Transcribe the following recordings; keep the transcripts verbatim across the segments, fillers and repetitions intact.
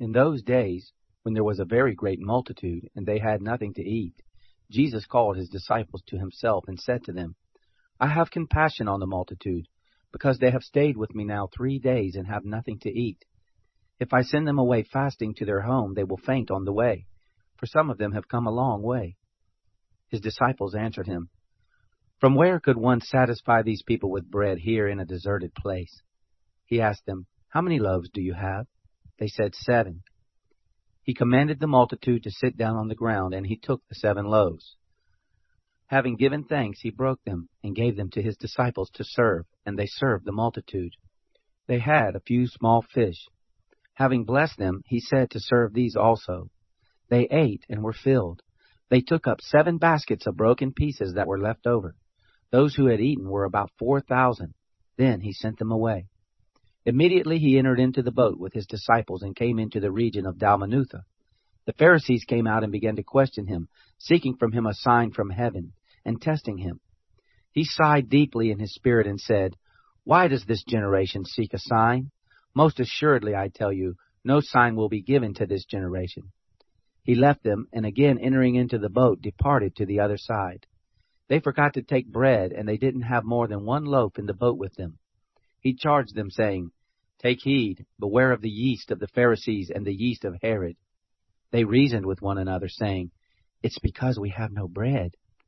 In those days, when there was a very great multitude, and they had nothing to eat, Jesus called his disciples to himself, and said to them, I have compassion on the multitude, because they have stayed with me now three days, and have nothing to eat. If I send them away fasting to their home, they will faint on the way, for some of them have come a long way. His disciples answered him, From where could one satisfy these people with bread here in a deserted place? He asked them, How many loaves do you have? They said, Seven. He commanded the multitude to sit down on the ground, and he took the seven loaves. Having given thanks, he broke them, and gave them to his disciples to serve, and they served the multitude. They had a few small fish. Having blessed them, he said to serve these also. They ate and were filled. They took up seven baskets of broken pieces that were left over. Those who had eaten were about four thousand. Then he sent them away. Immediately he entered into the boat with his disciples and came into the region of Dalmanutha. The Pharisees came out and began to question him, seeking from him a sign from heaven, and testing him. He sighed deeply in his spirit and said, Why does this generation seek a sign? Most assuredly, I tell you, no sign will be given to this generation. He left them, and again entering into the boat, departed to the other side. They forgot to take bread, and they didn't have more than one loaf in the boat with them. He charged them, saying, Take heed, beware of the yeast of the Pharisees and the yeast of Herod. They reasoned with one another, saying, It's because we have no bread.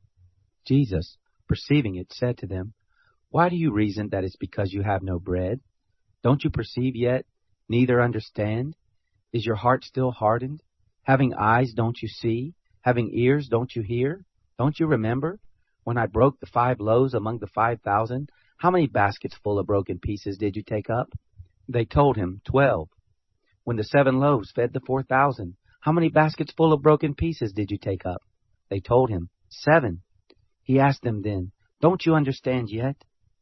Jesus, perceiving it, said to them, Why do you reason that it's because you have no bread? Don't you perceive yet, neither understand? Is your heart still hardened? Having eyes, don't you see? Having ears, don't you hear? Don't you remember? When I broke the five loaves among the five thousand, how many baskets full of broken pieces did you take up? They told him, Twelve. When the seven loaves fed the four thousand, how many baskets full of broken pieces did you take up? They told him, Seven. He asked them then, Don't you understand yet?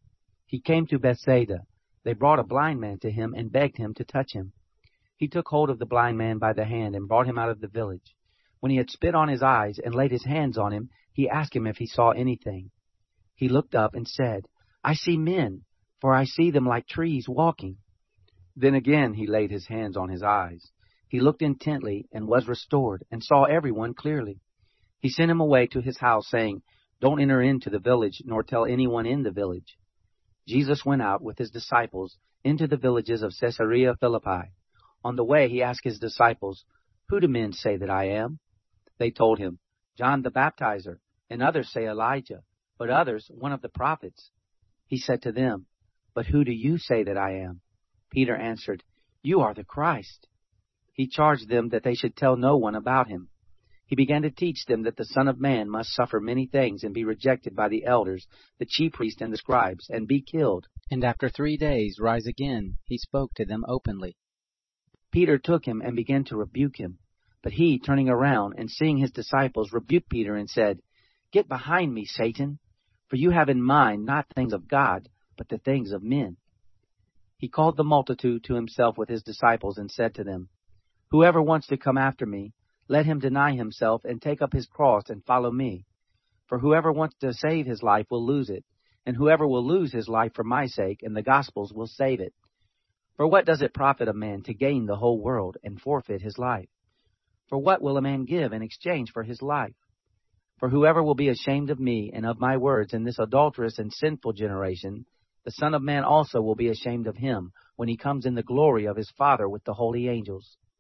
He came to Bethsaida. They brought a blind man to him and begged him to touch him. He took hold of the blind man by the hand and brought him out of the village. When he had spit on his eyes and laid his hands on him, he asked him if he saw anything. He looked up and said, I see men, for I see them like trees walking. Then again he laid his hands on his eyes. He looked intently and was restored, and saw everyone clearly. He sent him away to his house, saying, Don't enter into the village, nor tell anyone in the village. Jesus went out with his disciples into the villages of Caesarea Philippi. On the way he asked his disciples, Who do men say that I am? They told him, John the Baptizer, and others say Elijah, but others one of the prophets. He said to them, But who do you say that I am? Peter answered, You are the Christ. He charged them that they should tell no one about him. He began to teach them that the Son of Man must suffer many things and be rejected by the elders, the chief priests and the scribes, and be killed, and after three days rise again. He spoke to them openly. Peter took him and began to rebuke him. But he, turning around and seeing his disciples, rebuked Peter and said, Get behind me, Satan, for you have in mind not things of God, but the things of men. He called the multitude to himself with his disciples and said to them, Whoever wants to come after me, let him deny himself and take up his cross and follow me. For whoever wants to save his life will lose it, and whoever will lose his life for my sake and the gospel's will save it. For what does it profit a man to gain the whole world and forfeit his life? For what will a man give in exchange for his life? For whoever will be ashamed of me and of my words in this adulterous and sinful generation, the Son of Man also will be ashamed of him when he comes in the glory of his Father with the holy angels.